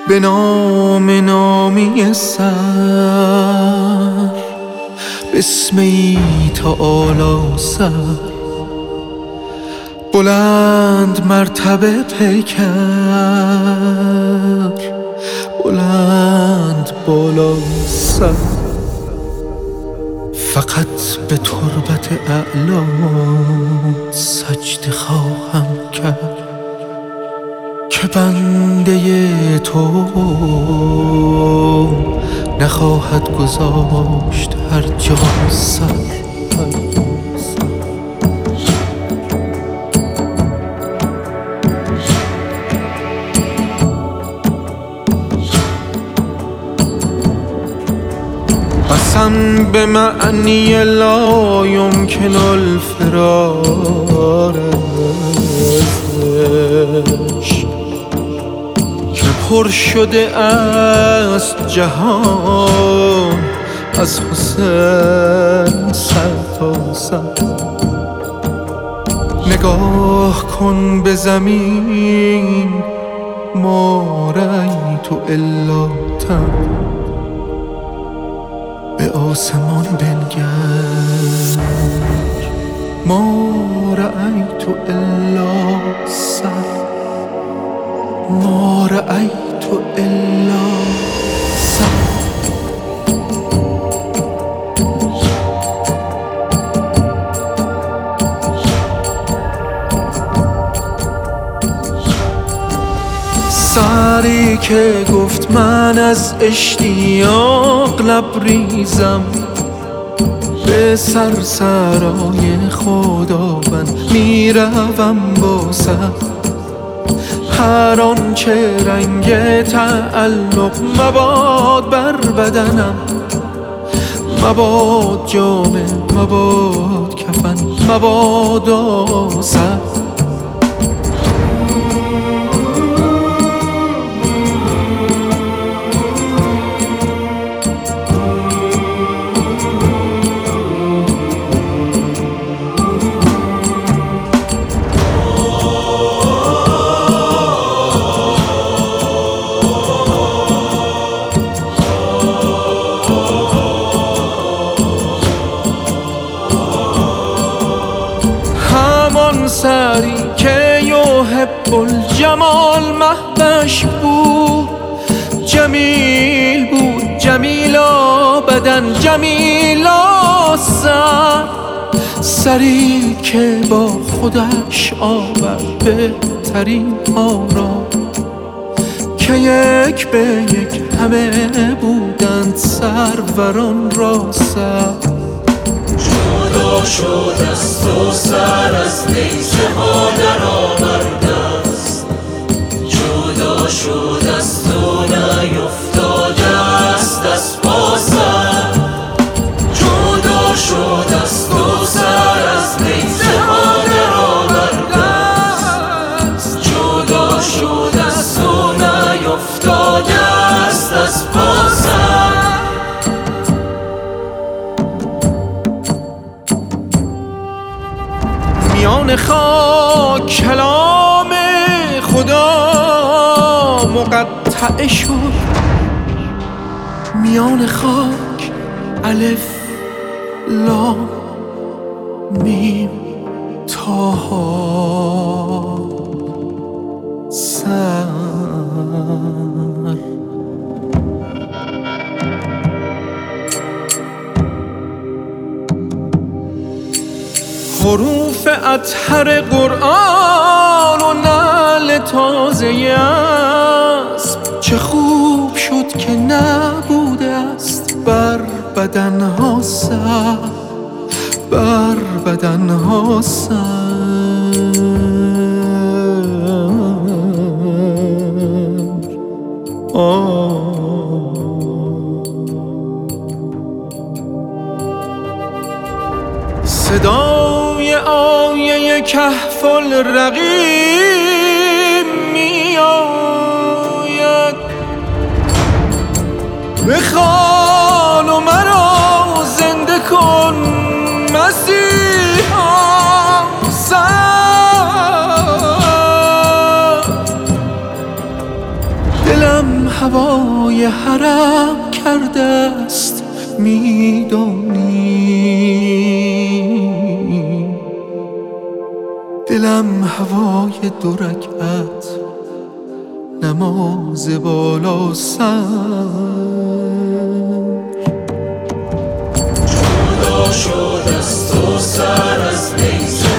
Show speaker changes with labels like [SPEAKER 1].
[SPEAKER 1] به نام نامی سر، بسمی تعالی سر، بلند مرتبه پیکر، بلند بالا سر. فقط به تربت اعلا سجده خواهم کرد که بنده تو نخواهد گذاشت هر جا سر. قسم به معنی لا یمکن الفرار ازش که پر شده است جهان از حسین سر تا سر. نگاه کن به زمین ما رأیت الا تن، به آسمان بنگر ما رأیت الا سر، ما رأیت الا سر. سری که گفت من از اشتیاق لبریزم، به سرسرای خداوند میروم با سر. هر آنچه رنگ تعلق مباد بر بدنم، مباد جامه، مباد کفن، مباد سر. سری که یحب الجمال مهدش بود، جمیل بود، جمیلا بدن، جمیلا سر. سری که با خودش آورد بهترین ها را که یک به یک همه بودند سروران را سر.
[SPEAKER 2] جدا شد است و سر از نیزه ها در آورده است، جدا شد است و نیفتاده است از پا سر. جدا شد است و سر از نیزه ها در آورده است، جدا شد است و نیفتاده است از پا سر.
[SPEAKER 1] میان خاک کلام خدا مقطع شد، میان خاک الف لام میم طه سر. حروف اطهر قرآن و نعل تازه اسب، چه خوب شد که نبوده است بر بدنها سر، بر بدنها سر. صدای آیه کهف الرقیم می آید، بخوان و مرا زنده کن مسیحا سر. دلم هوای حرم کرده است میدانی. دلم هوای دو رکعت نماز بالا سر.
[SPEAKER 2] جدا شد از تو سر از نیزه